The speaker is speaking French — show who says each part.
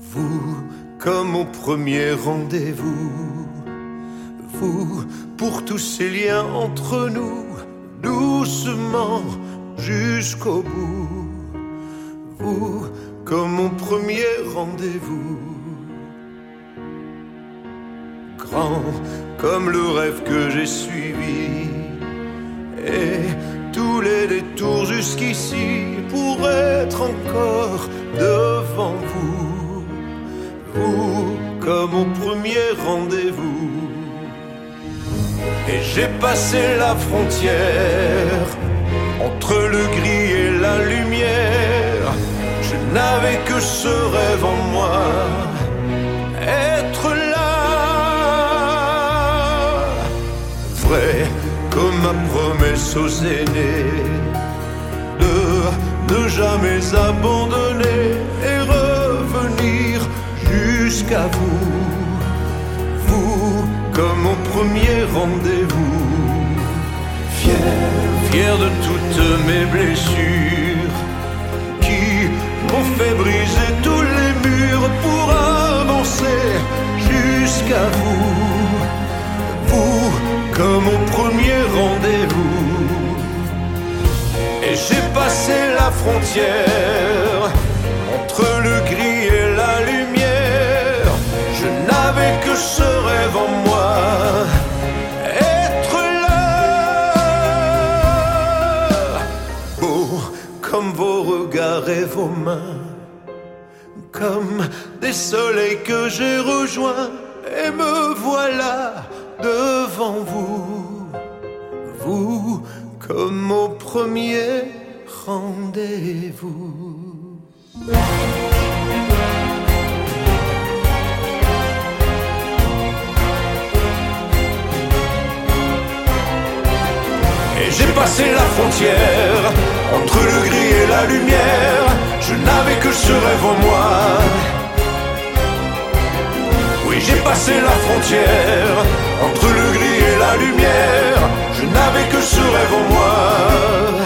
Speaker 1: Vous, comme mon premier rendez-vous, vous, pour tous ces liens entre nous, doucement jusqu'au bout. Vous, comme mon premier rendez-vous, grand comme le rêve que j'ai suivi, et tous les détours jusqu'ici pour être encore devant vous. Vous, comme mon premier rendez-vous. Et j'ai passé la frontière entre le gris et la lumière. Je n'avais que ce rêve en moi, être là, vrai comme ma promesse aux aînés, de ne jamais abandonner et revenir jusqu'à vous. Vous, comme mon premier rendez-vous. Fier de toutes mes blessures qui m'ont fait briser tous les murs pour avancer jusqu'à vous. Vous, comme mon premier rendez-vous. Et j'ai passé la frontière entre le gris et la lumière. Je n'avais que ce rêve en moi, être là, beau comme vos regards et vos mains, comme des soleils que j'ai rejoints, et me voilà devant vous. Vous, comme au premier rendez-vous. Et j'ai passé la frontière entre le gris et la lumière. Je n'avais que ce rêve en moi. Oui, j'ai passé la frontière entre le gris et la lumière. Je n'avais que ce rêve en moi.